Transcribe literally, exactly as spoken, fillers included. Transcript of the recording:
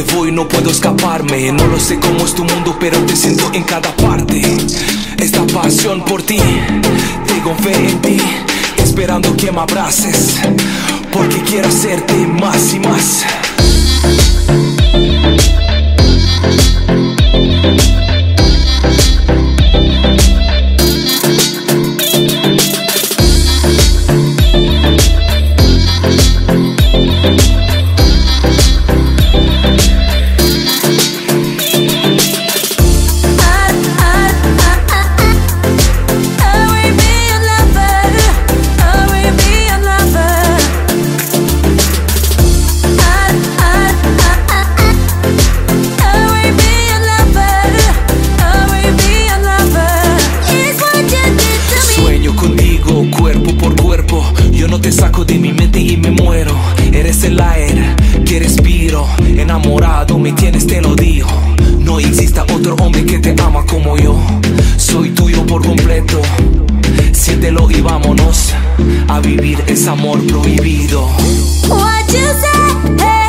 donde voy no puedo escaparme. No lo sé cómo es tu mundo, pero te siento en cada parte. Esta pasión por ti, tengo fe en ti, esperando que me abraces, porque quiero hacerte más y más. Te saco de mi mente y me muero. Eres el aire que respiro. Enamorado me tienes, te lo digo. No exista otro hombre que te ama como yo. Soy tuyo por completo. Siéntelo y vámonos a vivir ese amor prohibido. What you say?